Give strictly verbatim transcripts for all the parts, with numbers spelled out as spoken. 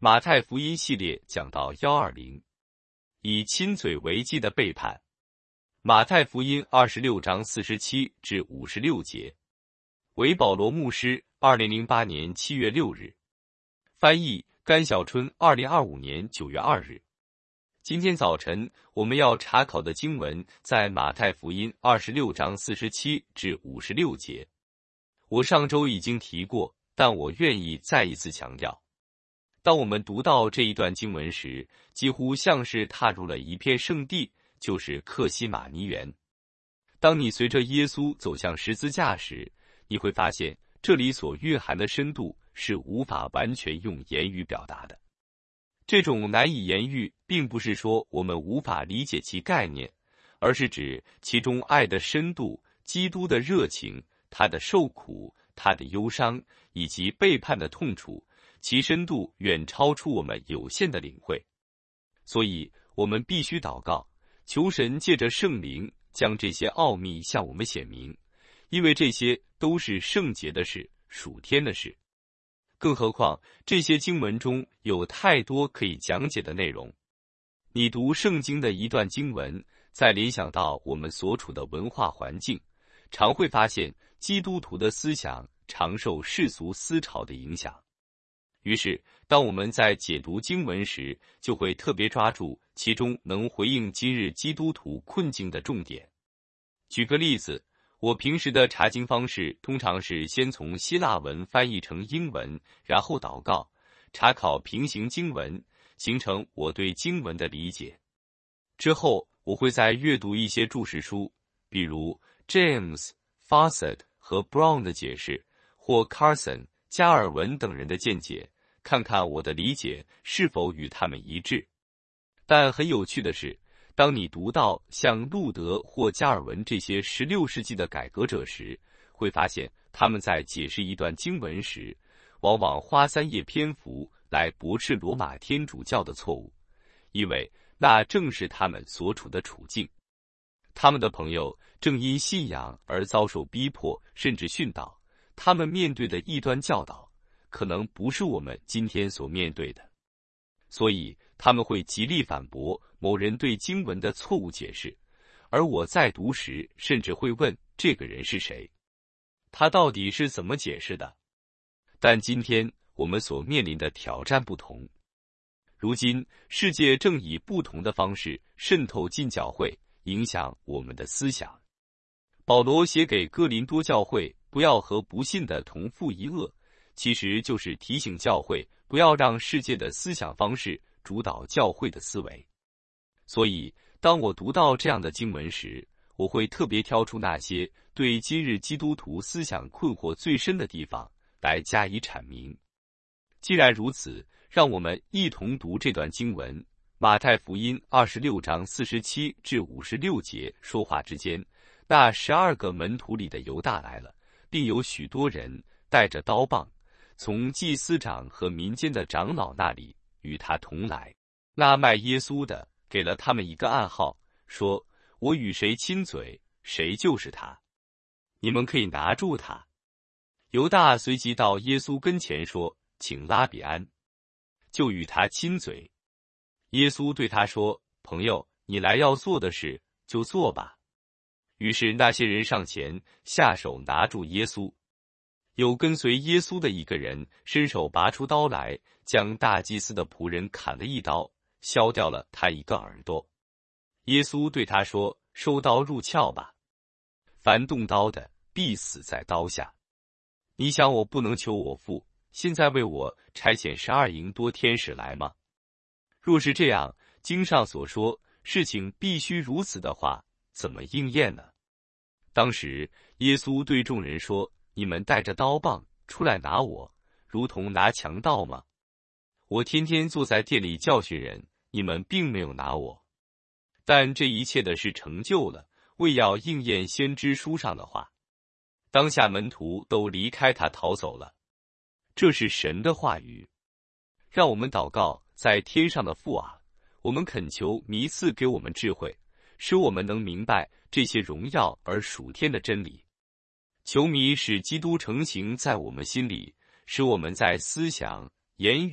马太福音系列讲到一百二十，以亲嘴为基的背叛。马太福音二十六章四十七至五十六节。为保罗牧师，二零零八年七月六日。翻译甘小春，二零二五年九月二日。今天早晨我们要查考的经文在马太福音二十六章四十七至五十六节。我上周已经提过，但我愿意再一次强调。当我们读到这一段经文时，几乎像是踏入了一片圣地，就是客西马尼园。当你随着耶稣走向十字架时，你会发现这里所蕴含的深度是无法完全用言语表达的。这种难以言喻，并不是说我们无法理解其概念，而是指其中爱的深度、基督的热情、他的受苦、他的忧伤，以及背叛的痛楚，其深度远超出我们有限的领会。所以我们必须祷告，求神借着圣灵将这些奥秘向我们显明，因为这些都是圣洁的事，属天的事。更何况这些经文中有太多可以讲解的内容。你读圣经的一段经文，再联想到我们所处的文化环境，常会发现基督徒的思想常受世俗思潮的影响。于是当我们在解读经文时，就会特别抓住其中能回应今日基督徒困境的重点。举个例子，我平时的查经方式通常是先从希腊文翻译成英文，然后祷告，查考平行经文，形成我对经文的理解。之后我会再阅读一些注释书，比如 James、Fawcett 和 Brown 的解释，或 Carson、加尔文等人的见解，看看我的理解是否与他们一致。但很有趣的是，当你读到像路德或加尔文这些十六世纪的改革者时，会发现他们在解释一段经文时，往往花三页篇幅来驳斥罗马天主教的错误，因为那正是他们所处的处境。他们的朋友正因信仰而遭受逼迫，甚至殉道，他们面对的异端教导，可能不是我们今天所面对的。所以他们会极力反驳某人对经文的错误解释，而我在读时甚至会问这个人是谁，他到底是怎么解释的。但今天我们所面临的挑战不同。如今世界正以不同的方式渗透进教会，影响我们的思想。保罗写给哥林多教会不要和不信的同父一恶，其实就是提醒教会不要让世界的思想方式主导教会的思维。所以当我读到这样的经文时，我会特别挑出那些对今日基督徒思想困惑最深的地方来加以阐明。既然如此，让我们一同读这段经文。马太福音二十六章四十七至五十六节。说话之间，那十二个门徒里的犹大来了，并有许多人带着刀棒，从祭司长和民间的长老那里与他同来。那卖耶稣的给了他们一个暗号，说：我与谁亲嘴，谁就是他，你们可以拿住他。犹大随即到耶稣跟前说：请拉比安，就与他亲嘴。耶稣对他说：朋友，你来要做的事就做吧。于是那些人上前下手拿住耶稣。有跟随耶稣的一个人伸手拔出刀来，将大祭司的仆人砍了一刀，削掉了他一个耳朵。耶稣对他说：收刀入鞘吧，凡动刀的必死在刀下。你想我不能求我父现在为我差遣十二营多天使来吗？若是这样，经上所说事情必须如此的话，怎么应验呢？当时耶稣对众人说：你们带着刀棒出来拿我，如同拿强盗吗？我天天坐在店里教训人，你们并没有拿我。但这一切的事成就了，为要应验先知书上的话。当下门徒都离开他逃走了。这是神的话语。让我们祷告，在天上的父啊，我们恳求你赐给我们智慧，使我们能明白这些荣耀而属天的真理。求你使基督成形在我们心里，使我们在思想、言语、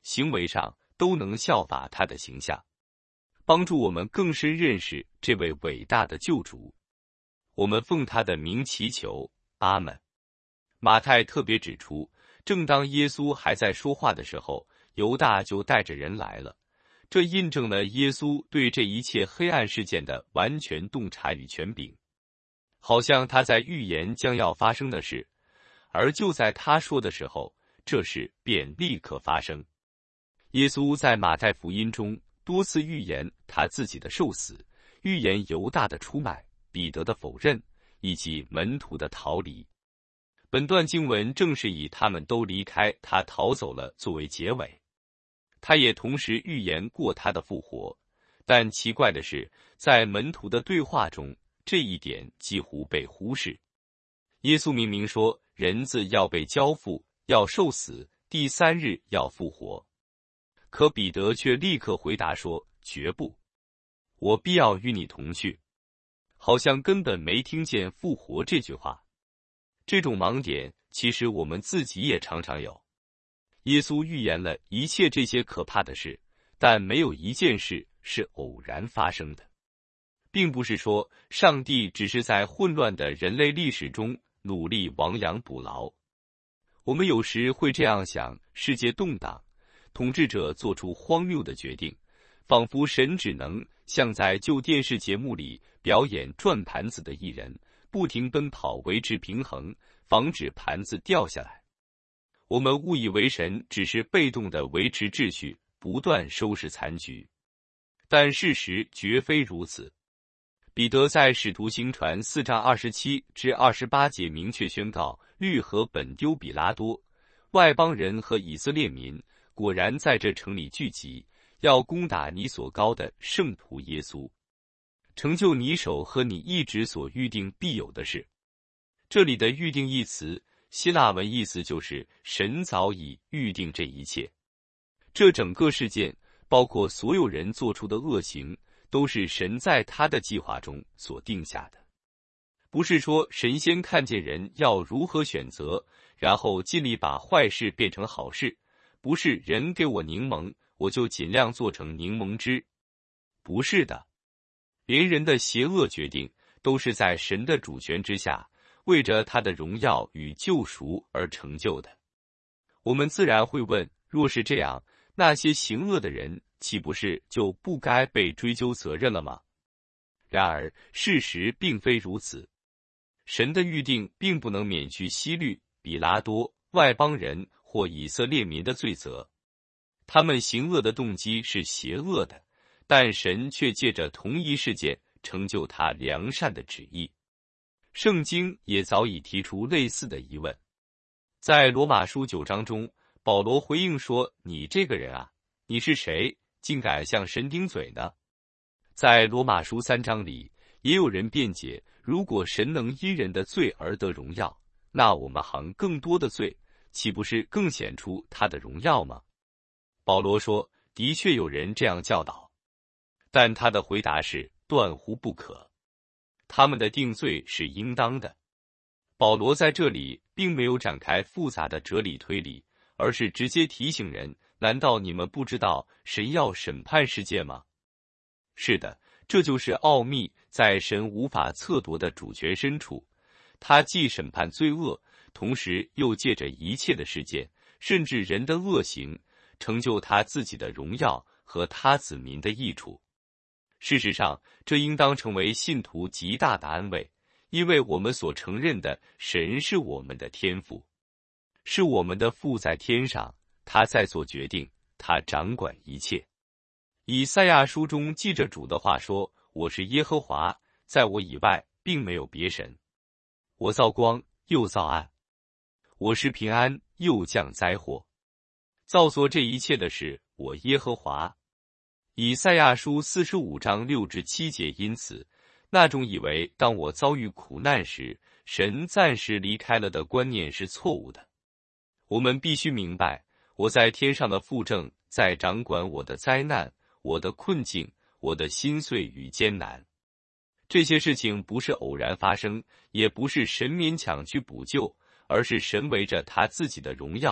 行为上都能效法他的形象，帮助我们更深认识这位伟大的救主。我们奉他的名祈求，阿们。马太特别指出，正当耶稣还在说话的时候，犹大就带着人来了，这印证了耶稣对这一切黑暗事件的完全洞察与权柄，好像他在预言将要发生的事，而就在他说的时候，这事便立刻发生。耶稣在马太福音中多次预言他自己的受死，预言犹大的出卖、彼得的否认，以及门徒的逃离。本段经文正是以他们都离开他逃走了作为结尾。他也同时预言过他的复活，但奇怪的是，在门徒的对话中，这一点几乎被忽视。耶稣明明说人子要被交付，要受死，第三日要复活，可彼得却立刻回答说，绝不，我必要与你同去，好像根本没听见复活这句话。这种盲点其实我们自己也常常有。耶稣预言了一切这些可怕的事，但没有一件事是偶然发生的。并不是说上帝只是在混乱的人类历史中努力亡羊补牢。我们有时会这样想，世界动荡，统治者做出荒谬的决定，仿佛神只能像在旧电视节目里表演转盘子的艺人，不停奔跑维持平衡，防止盘子掉下来。我们误以为神只是被动地维持秩序，不断收拾残局，但事实绝非如此。彼得在使徒行传四章二十七至二十八节明确宣告，律和本丢比拉多，外邦人和以色列民果然在这城里聚集，要攻打你所膏的圣徒耶稣，成就你手和你一直所预定必有的事。这里的预定一词，希腊文意思就是神早已预定这一切。这整个事件，包括所有人做出的恶行，都是神在他的计划中所定下的。不是说神仙看见人要如何选择，然后尽力把坏事变成好事，不是人给我柠檬，我就尽量做成柠檬汁。不是的，连人的邪恶决定都是在神的主权之下，为着他的荣耀与救赎而成就的。我们自然会问，若是这样，那些行恶的人岂不是就不该被追究责任了吗？然而事实并非如此，神的预定并不能免去希律、比拉多、外邦人或以色列民的罪责。他们行恶的动机是邪恶的，但神却借着同一事件成就他良善的旨意。圣经也早已提出类似的疑问。在罗马书九章中，保罗回应说，你这个人啊，你是谁，竟敢向神顶嘴呢？在罗马书三章里，也有人辩解，如果神能因人的罪而得荣耀，那我们行更多的罪，岂不是更显出他的荣耀吗？保罗说，的确有人这样教导，但他的回答是断乎不可，他们的定罪是应当的。保罗在这里并没有展开复杂的哲理推理，而是直接提醒人，难道你们不知道神要审判世界吗？是的，这就是奥秘，在神无法测度的主权深处，他既审判罪恶，同时又借着一切的事件，甚至人的恶行，成就他自己的荣耀和他子民的益处。事实上，这应当成为信徒极大的安慰，因为我们所承认的神是我们的天父，是我们的父在天上，他在做决定，他掌管一切。以赛亚书中记着主的话说，我是耶和华，在我以外并没有别神。我造光，又造暗，我是平安，又降灾祸。造作这一切的是我耶和华。以赛亚书四十五章六至七节，因此那种以为当我遭遇苦难时，神暂时离开了的观念是错误的。我们必须明白，我在天上的父正在掌管我的灾难，我的困境，我的心碎与艰难。这些事情不是偶然发生，也不是神勉强去补救，而是神为着他自己的荣耀，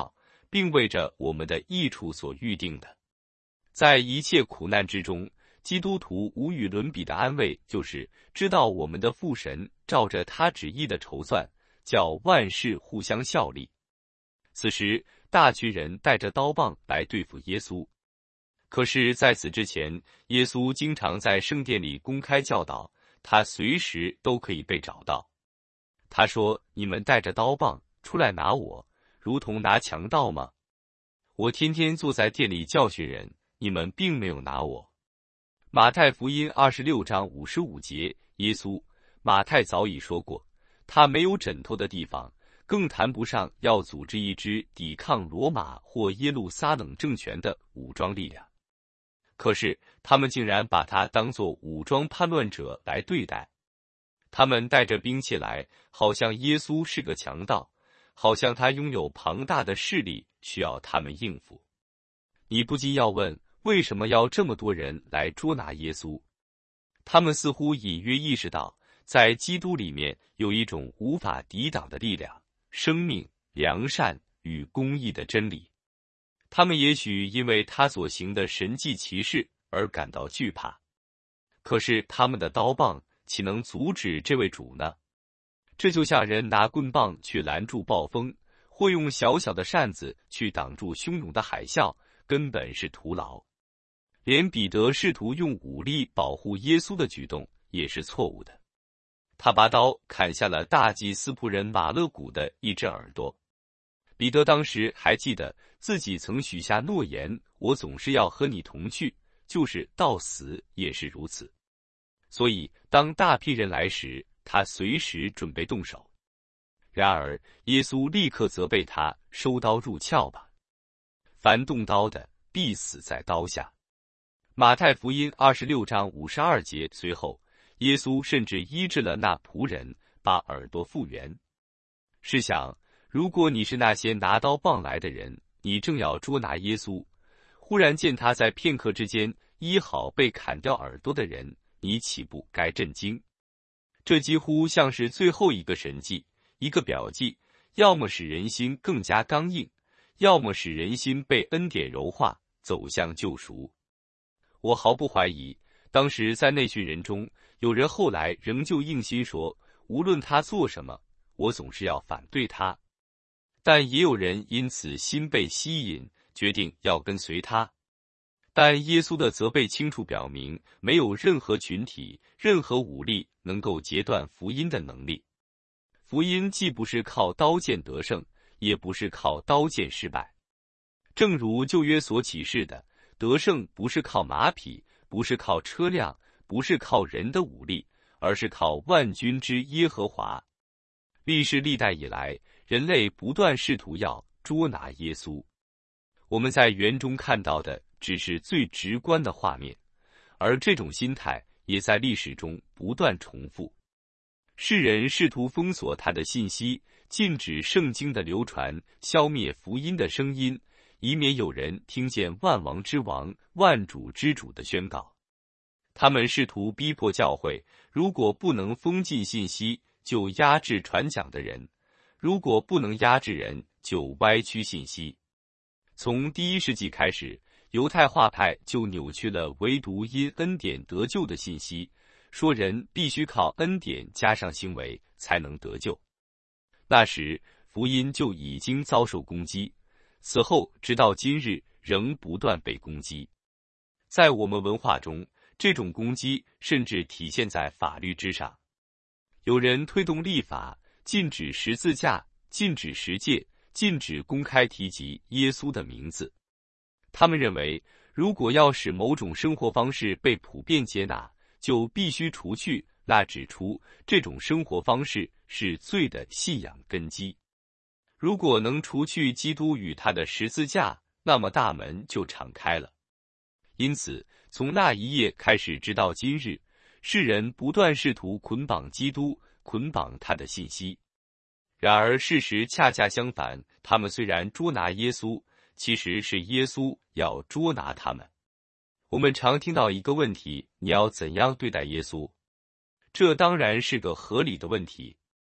并为着我们的益处所预定的。在一切苦难之中，基督徒无与伦比的安慰，就是知道我们的父神照着他旨意的筹算，叫万事互相效力。此时，大群人带着刀棒来对付耶稣。可是在此之前，耶稣经常在圣殿里公开教导，他随时都可以被找到。他说：“你们带着刀棒出来拿我，如同拿强盗吗？我天天坐在店里教训人，你们并没有拿我。”马太福音二十六章五十五节，耶稣，马太早已说过，他没有枕头的地方，更谈不上要组织一支抵抗罗马或耶路撒冷政权的武装力量。可是他们竟然把他当作武装叛乱者来对待。他们带着兵器来，好像耶稣是个强盗，好像他拥有庞大的势力需要他们应付。你不禁要问，为什么要这么多人来捉拿耶稣？他们似乎隐约意识到，在基督里面有一种无法抵挡的力量，生命、良善与公义的真理。他们也许因为他所行的神迹奇事而感到惧怕，可是他们的刀棒岂能阻止这位主呢？这就像人拿棍棒去拦住暴风，或用小小的扇子去挡住汹涌的海啸，根本是徒劳。连彼得试图用武力保护耶稣的举动也是错误的。他拔刀砍下了大祭司仆人马勒古的一只耳朵。彼得当时还记得自己曾许下诺言，我总是要和你同去，就是到死也是如此。所以当大批人来时，他随时准备动手。然而耶稣立刻责备他，收刀入鞘吧，凡动刀的必死在刀下。马太福音二十六章五十二节，随后耶稣甚至医治了那仆人，把耳朵复原。试想，如果你是那些拿刀棒来的人，你正要捉拿耶稣，忽然见他在片刻之间医好被砍掉耳朵的人，你岂不该震惊？这几乎像是最后一个神迹，一个表记，要么使人心更加刚硬，要么使人心被恩典柔化，走向救赎。我毫不怀疑，当时在那群人中，有人后来仍旧硬心说，无论他做什么，我总是要反对他。但也有人因此心被吸引，决定要跟随他。但耶稣的责备清楚表明，没有任何群体、任何武力能够截断福音的能力。福音既不是靠刀剑得胜，也不是靠刀剑失败。正如旧约所启示的，得胜不是靠马匹，不是靠车辆，不是靠人的武力，而是靠万军之耶和华。历世历代以来，人类不断试图要捉拿耶稣。我们在园中看到的只是最直观的画面，而这种心态也在历史中不断重复。世人试图封锁他的信息，禁止圣经的流传，消灭福音的声音，以免有人听见万王之王、万主之主的宣告。他们试图逼迫教会，如果不能封禁信息，就压制传讲的人；如果不能压制人，就歪曲信息。从第一世纪开始，犹太化派就扭曲了唯独因恩典得救的信息，说人必须靠恩典加上行为才能得救。那时福音就已经遭受攻击，此后直到今日仍不断被攻击。在我们文化中，这种攻击甚至体现在法律之上。有人推动立法，禁止十字架，禁止十诫，禁止公开提及耶稣的名字。他们认为，如果要使某种生活方式被普遍接纳，就必须除去那指出这种生活方式是罪的信仰根基。如果能除去基督与他的十字架，那么大门就敞开了。因此，从那一夜开始直到今日，世人不断试图捆绑基督，捆绑他的信息。然而事实恰恰相反，他们虽然捉拿耶稣，其实是耶稣要捉拿他们。我们常听到一个问题，你要怎样对待耶稣？这当然是个合理的问题。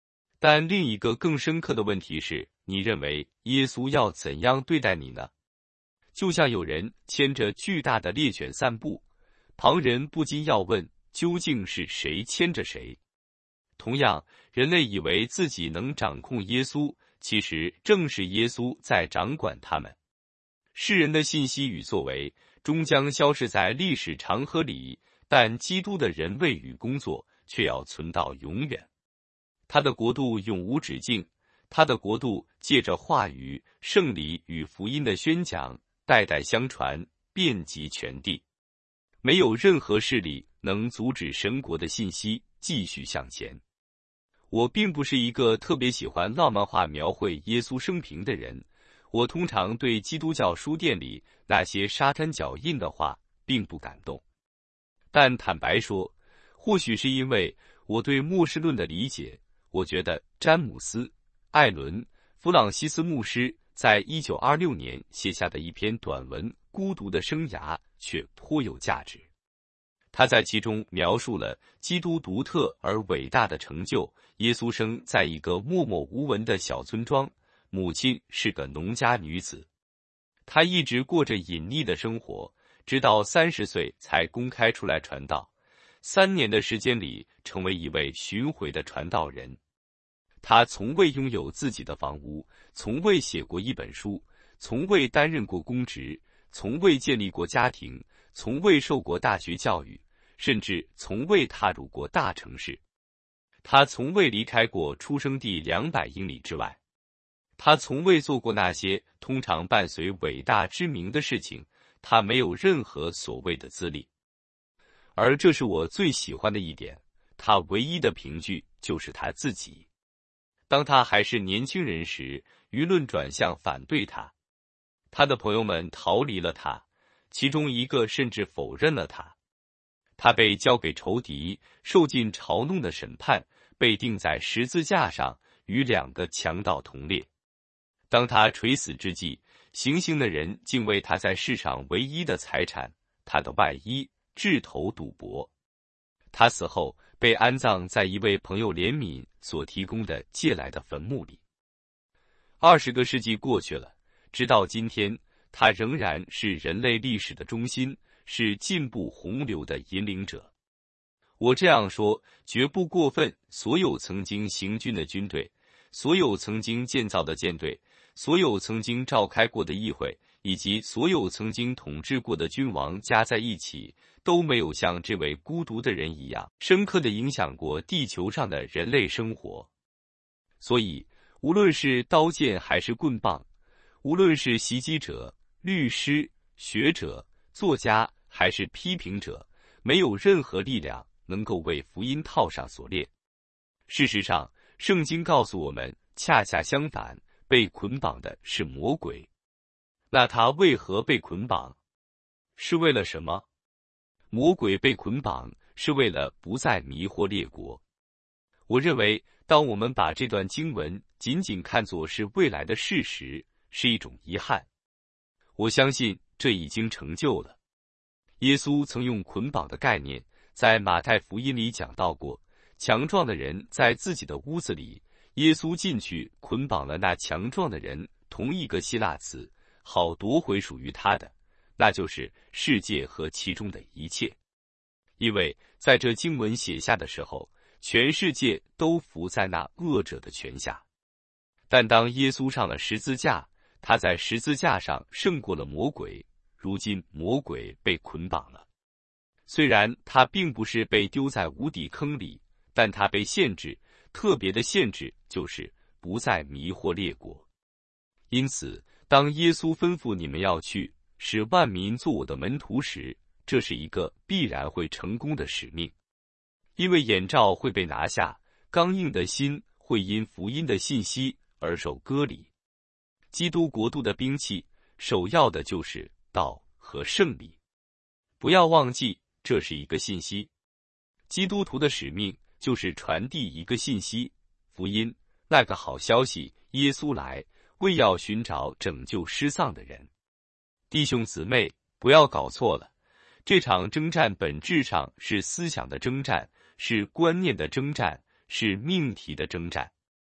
但另一个更深刻的问题是，你认为耶稣要怎样对待你呢？就像有人牵着巨大的猎犬散步，旁人不禁要问，究竟是谁牵着谁？同样，人类以为自己能掌控耶稣，其实正是耶稣在掌管他们。世人的信息与作为终将消失在历史长河里，但基督的人位与工作却要存到永远。他的国度永无止境，他的国度借着话语、圣礼与福音的宣讲，代代相传，遍及全地。没有任何势力能阻止神国的信息继续向前。我并不是一个特别喜欢浪漫化描绘耶稣生平的人，我通常对基督教书店里那些沙滩脚印的话并不感动。但坦白说，或许是因为我对末世论的理解，我觉得詹姆斯·艾伦·弗朗西斯牧师在一九二六年写下的一篇短文《孤独的生涯》却颇有价值。他在其中描述了基督独特而伟大的成就。耶稣生在一个默默无闻的小村庄，母亲是个农家女子。他一直过着隐匿的生活，直到三十岁才公开出来传道。三年的时间里，成为一位巡回的传道人。他从未拥有自己的房屋，从未写过一本书，从未担任过公职，从未建立过家庭，从未受过大学教育，甚至从未踏入过大城市。他从未离开过出生地两百英里之外。他从未做过那些通常伴随伟大之名的事情。他没有任何所谓的资历。而这是我最喜欢的一点，他唯一的凭据就是他自己。当他还是年轻人时，舆论转向反对他，他的朋友们逃离了他，其中一个甚至否认了他。他被交给仇敌，受尽嘲弄的审判，被钉在十字架上，与两个强盗同列。当他垂死之际，行刑的人竟为他在世上唯一的财产，他的外衣，掷头赌博。他死后被安葬在一位朋友怜悯所提供的借来的坟墓里。二十个世纪过去了，直到今天，他仍然是人类历史的中心，是进步洪流的引领者。我这样说绝不过分。所有曾经行军的军队，所有曾经建造的舰队，所有曾经召开过的议会，以及所有曾经统治过的君王加在一起，都没有像这位孤独的人一样深刻地影响过地球上的人类生活。所以，无论是刀剑还是棍棒，无论是袭击者、律师、学者、作家还是批评者，没有任何力量能够为福音套上锁链。事实上，圣经告诉我们，恰恰相反，被捆绑的是魔鬼。那他为何被捆绑？是为了什么？魔鬼被捆绑是为了不再迷惑列国。我认为，当我们把这段经文仅仅看作是未来的事实，是一种遗憾。我相信这已经成就了。耶稣曾用捆绑的概念在马太福音里讲到过，强壮的人在自己的屋子里，耶稣进去捆绑了那强壮的人，同一个希腊词，好夺回属于他的，那就是世界和其中的一切。因为在这经文写下的时候，全世界都伏在那恶者的权下。但当耶稣上了十字架，他在十字架上胜过了魔鬼，如今魔鬼被捆绑了。虽然他并不是被丢在无底坑里，但他被限制，特别的限制就是不再迷惑列国。因此，当耶稣吩咐你们要去，使万民做我的门徒时，这是一个必然会成功的使命。因为眼罩会被拿下，刚硬的心会因福音的信息而受割礼。基督国度的兵器，首要的就是道和圣礼。不要忘记，这是一个信息。基督徒的使命就是传递一个信息，福音，那个好消息，耶稣来，为要寻找拯救失丧的人。弟兄姊妹，不要搞错了，这场征战本质上是思想的征战，是观念的征战，是命题的征战。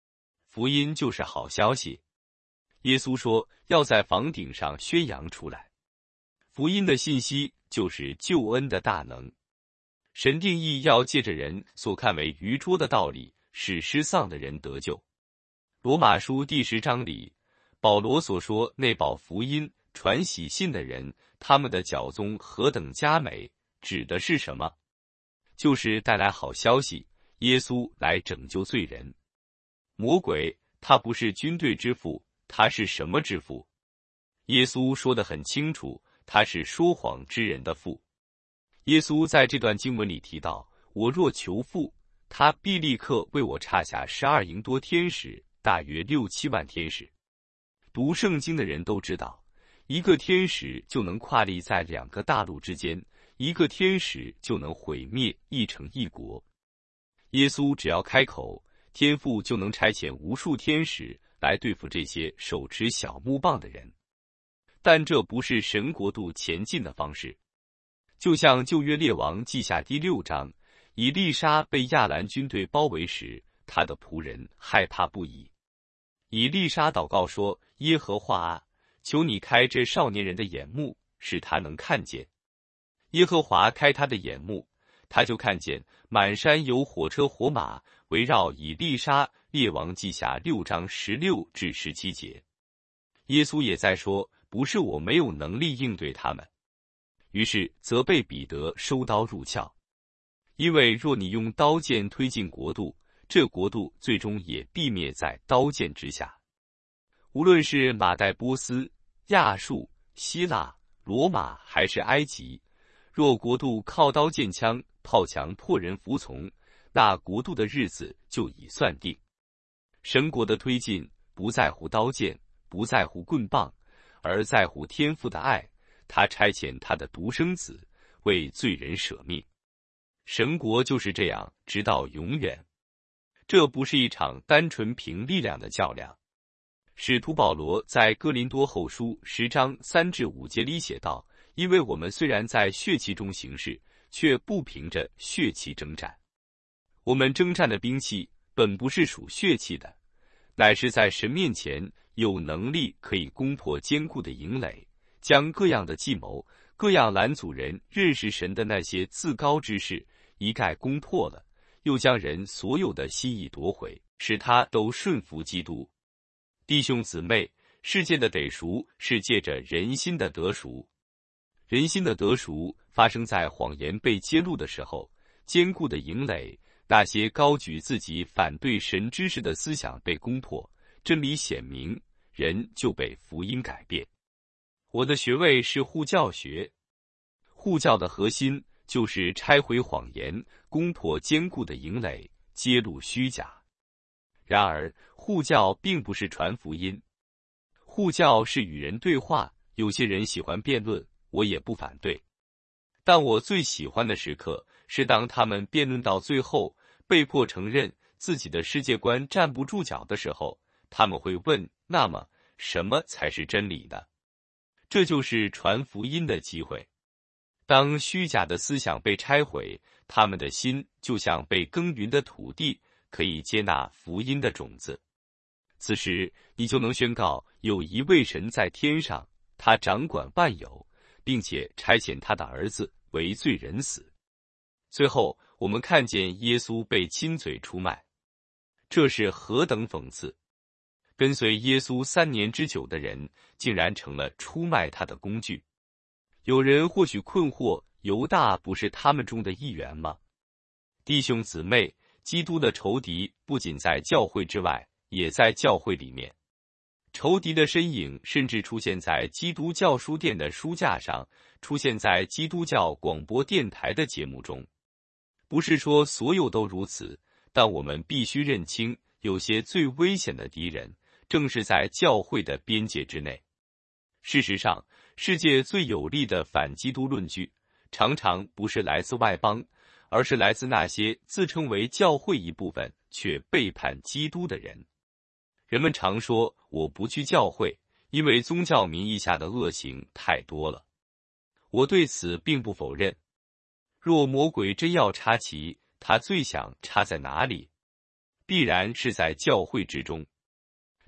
福音就是好消息。耶稣说要在房顶上宣扬出来。福音的信息就是救恩的大能。神定义要借着人所看为愚拙的道理，使失丧的人得救。罗马书第十章里，保罗所说那报福音、传喜信的人，他们的脚踪何等佳美，指的是什么？就是带来好消息，耶稣来拯救罪人。魔鬼他不是军队之父，他是什么之父？耶稣说得很清楚，他是说谎之人的父。耶稣在这段经文里提到，我若求父，他必立刻为我差下十二营多天使，大约六七万天使。读圣经的人都知道，一个天使就能跨立在两个大陆之间，一个天使就能毁灭一城一国。耶稣只要开口，天父就能差遣无数天使来对付这些手持小木棒的人。但这不是神国度前进的方式。就像旧约列王记下第六章，以利沙被亚兰军队包围时，他的仆人害怕不已。以利沙祷告说，耶和华啊，求你开这少年人的眼目，使他能看见。耶和华开他的眼目，他就看见满山有火车火马围绕以利沙。列王记下六章十六至十七节。耶稣也在说，不是我没有能力应对他们。于是责备彼得收刀入鞘，因为若你用刀剑推进国度，这国度最终也必灭在刀剑之下。无论是马代波斯、亚述、希腊、罗马还是埃及，若国度靠刀剑枪炮强迫人服从，那国度的日子就已算定。神国的推进不在乎刀剑，不在乎棍棒，而在乎天父的爱。他差遣他的独生子为罪人舍命。神国就是这样，直到永远。这不是一场单纯凭力量的较量。使徒保罗在哥林多后书十章三至五节里写道，因为我们虽然在血气中行事，却不凭着血气征战。我们征战的兵器本不是属血气的，乃是在神面前有能力可以攻破坚固的营垒，将各样的计谋、各样拦阻人认识神的那些自高之事一概攻破了，又将人所有的心意夺回，使他都顺服基督。弟兄姊妹，世界的得赎是借着人心的得赎。人心的得赎发生在谎言被揭露的时候，坚固的营垒，那些高举自己反对神知识的思想被攻破，真理显明，人就被福音改变。我的学位是护教学，护教的核心就是拆毁谎言，攻破坚固的营垒，揭露虚假。然而，护教并不是传福音，护教是与人对话。有些人喜欢辩论，我也不反对。但我最喜欢的时刻是当他们辩论到最后，被迫承认自己的世界观站不住脚的时候，他们会问：那么，什么才是真理呢？这就是传福音的机会。当虚假的思想被拆毁，他们的心就像被耕耘的土地，可以接纳福音的种子。此时，你就能宣告有一位神在天上，他掌管万有，并且差遣他的儿子为罪人死。最后，我们看见耶稣被亲嘴出卖，这是何等讽刺！跟随耶稣三年之久的人，竟然成了出卖他的工具。有人或许困惑，犹大不是他们中的一员吗？弟兄姊妹，基督的仇敌不仅在教会之外，也在教会里面。仇敌的身影甚至出现在基督教书店的书架上，出现在基督教广播电台的节目中。不是说所有都如此，但我们必须认清，有些最危险的敌人正是在教会的边界之内。事实上，世界最有力的反基督论据，常常不是来自外邦，而是来自那些自称为教会一部分却背叛基督的人。人们常说我不去教会，因为宗教名义下的恶行太多了。我对此并不否认。若魔鬼真要插旗，他最想插在哪里？必然是在教会之中。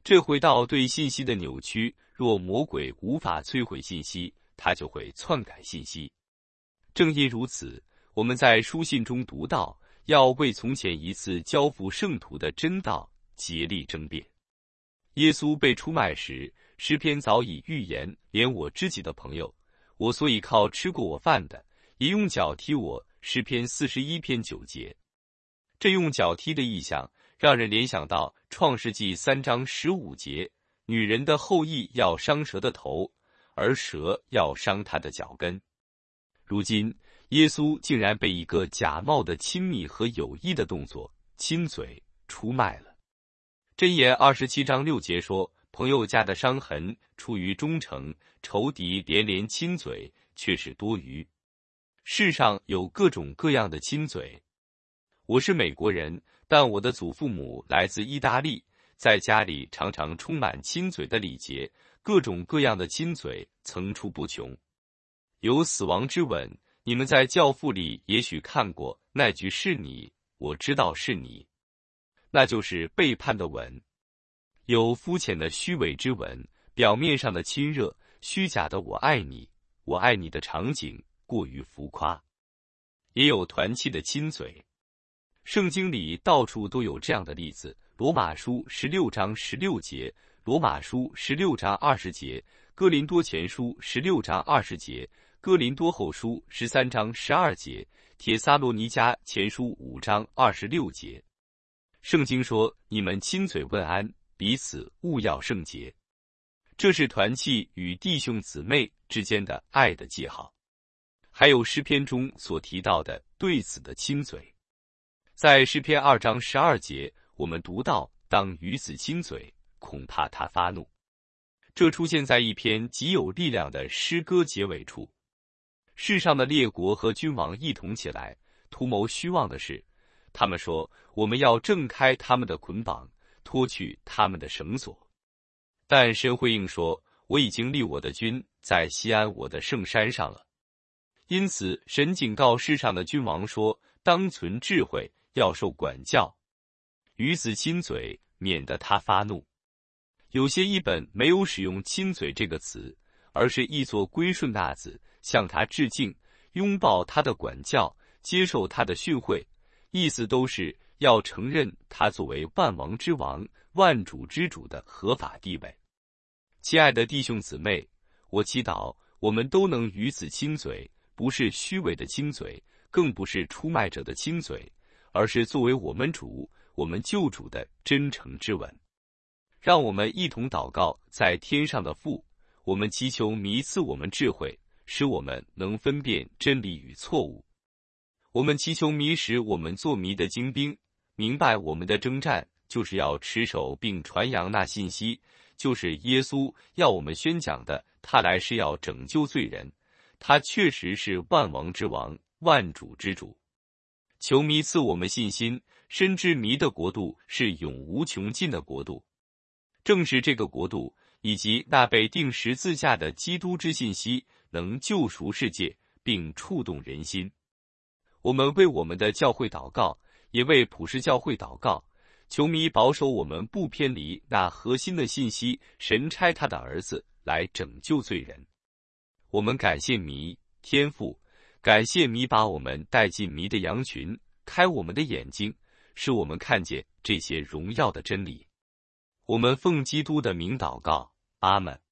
这回到对信息的扭曲，若魔鬼无法摧毁信息，他就会篡改信息。正因如此，我们在书信中读到，要为从前一次交付圣徒的真道竭力争辩。耶稣被出卖时，诗篇早已预言，连我知己的朋友，我所以靠吃过我饭的，也用脚踢我。诗篇四十一篇九节。这用脚踢的意象，让人联想到创世纪三章十五节，女人的后裔要伤蛇的头，而蛇要伤他的脚跟。如今，耶稣竟然被一个假冒的亲密和有意的动作亲嘴出卖了。箴言二十七章六节说，朋友家的伤痕出于忠诚，仇敌连连亲嘴却是多余。世上有各种各样的亲嘴。我是美国人，但我的祖父母来自意大利，在家里常常充满亲嘴的礼节，各种各样的亲嘴层出不穷。有死亡之吻，你们在教父里也许看过，那句是你，我知道是你，那就是背叛的吻。有肤浅的虚伪之吻，表面上的亲热，虚假的我爱你，我爱你的场景过于浮夸。也有团契的亲嘴。圣经里到处都有这样的例子，罗马书十六章十六节，罗马书十六章二十节，哥林多前书十六章二十节，哥林多后书十三章十二节，帖撒罗尼迦前书五章二十六节。圣经说，你们亲嘴问安，彼此务要圣洁。这是团契与弟兄姊妹之间的爱的记号。还有诗篇中所提到的对子的亲嘴。在诗篇二章十二节，我们读到，当与子亲嘴，恐怕他发怒。这出现在一篇极有力量的诗歌结尾处。世上的列国和君王一同起来，图谋虚妄的事。他们说，我们要挣开他们的捆绑，脱去他们的绳索。但神回应说，我已经立我的君在西安我的圣山上了。因此，神警告世上的君王说，当存智慧，要受管教，与子亲嘴，免得他发怒。有些译本没有使用亲嘴这个词，而是译作归顺纳子，向他致敬，拥抱他的管教，接受他的训诲，意思都是要承认他作为万王之王、万主之主的合法地位。亲爱的弟兄姊妹，我祈祷我们都能与子亲嘴，不是虚伪的亲嘴，更不是出卖者的亲嘴，而是作为我们主、我们救主的真诚之吻。让我们一同祷告，在天上的父，我们祈求弥赐我们智慧，使我们能分辨真理与错误。我们祈求弥使我们做弥的精兵，明白我们的征战就是要持守并传扬那信息，就是耶稣要我们宣讲的，他来是要拯救罪人，他确实是万王之王、万主之主。求弥赐我们信心，深知弥的国度是永无穷尽的国度。正是这个国度，以及那被钉十字架的基督之信息，能救赎世界，并触动人心。我们为我们的教会祷告，也为普世教会祷告，求弥保守我们不偏离那核心的信息，神差他的儿子来拯救罪人。我们感谢弥天父，感谢弥把我们带进弥的羊群，开我们的眼睛，使我们看见这些荣耀的真理。我们奉基督的名祷告，阿们。